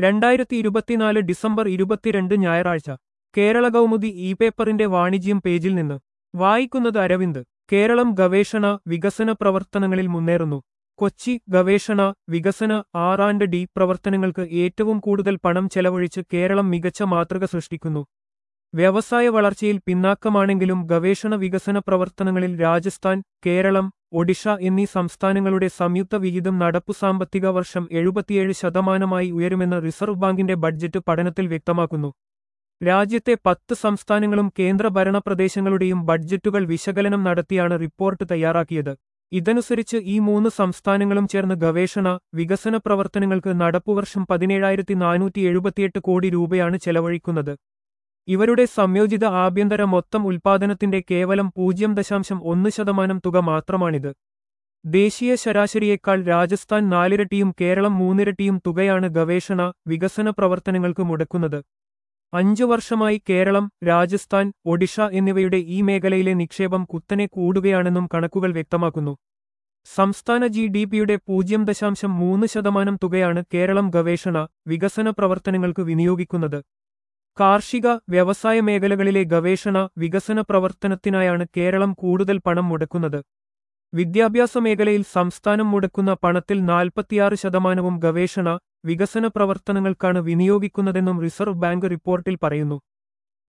2024 December 22 ഞായറാഴ്ച കേരള കൗമുദി പേപ്പറിന്റെ വാണിജ്യം പേജിൽ നിന്ന് വായിക്കുന്നത് അരവിന്ദ്. കേരളം ഗവേഷണ വികസന പ്രവർത്തനങ്ങളിൽ മുന്നേറുന്നു. കൊച്ചി. ഗവേഷണ വികസന R&D പ്രവർത്തനങ്ങൾക്ക് ഏറ്റവും കൂടുതൽ പണം ചെലവഴിച്ച് കേരളം മികച്ച മാതൃക സൃഷ്ടിക്കുന്നു. വ്യവസായ വളർച്ചയിൽ പിന്നാക്കമാണെങ്കിലും ഗവേഷണ വികസന പ്രവർത്തനങ്ങളിൽ രാജസ്ഥാൻ, കേരളം, ഒഡിഷ എന്നീ സംസ്ഥാനങ്ങളുടെ സംയുക്ത വിഹിതം നടപ്പു സാമ്പത്തിക വർഷം 77% ഉയരുമെന്ന് റിസർവ് ബാങ്കിന്റെ ബഡ്ജറ്റ് പഠനത്തിൽ വ്യക്തമാക്കുന്നു. രാജ്യത്തെ 10 സംസ്ഥാനങ്ങളും കേന്ദ്രഭരണ പ്രദേശങ്ങളുടെയും ബഡ്ജറ്റുകൾ വിശകലനം നടത്തിയാണ് റിപ്പോർട്ട് തയ്യാറാക്കിയത്. ഇതനുസരിച്ച് ഈ 3 സംസ്ഥാനങ്ങളും ചേർന്ന് ഗവേഷണ വികസന പ്രവർത്തനങ്ങൾക്ക് നടപ്പുവർഷം 17,478 കോടി രൂപയാണ് ചെലവഴിക്കുന്നത്. ഇവരുടെ സംയോജിത ആഭ്യന്തര മൊത്തം ഉൽപ്പാദനത്തിന്റെ കേവലം 0.1% തുക മാത്രമാണിത്. ദേശീയ ശരാശരിയേക്കാൾ രാജസ്ഥാൻ 4 ഇരട്ടിയും കേരളം 3 ഇരട്ടിയും തുകയാണ് ഗവേഷണ വികസന പ്രവർത്തനങ്ങൾക്ക് മുടക്കുന്നത്. 5 വർഷമായി കേരളം, രാജസ്ഥാൻ, ഒഡിഷ എന്നിവയുടെ ഈ മേഖലയിലെ നിക്ഷേപം കുത്തനെ കൂടുകയാണെന്നും കണക്കുകൾ വ്യക്തമാക്കുന്നു. സംസ്ഥാന GDPയുടെ 0.3% തുകയാണ് കേരളം ഗവേഷണ വികസന പ്രവർത്തനങ്ങൾക്ക് വിനിയോഗിക്കുന്നത്. കാർഷിക, വ്യവസായ മേഖലകളിലെ ഗവേഷണ വികസന പ്രവർത്തനത്തിനായാണ് കേരളം കൂടുതൽ പണം മുടക്കുന്നത്. വിദ്യാഭ്യാസ മേഖലയിൽ സംസ്ഥാനം മുടക്കുന്ന പണത്തിൽ 46% ഗവേഷണ വികസന പ്രവർത്തനങ്ങൾക്കാണ് വിനിയോഗിക്കുന്നതെന്നും റിസർവ് ബാങ്ക് റിപ്പോർട്ടിൽ പറയുന്നു.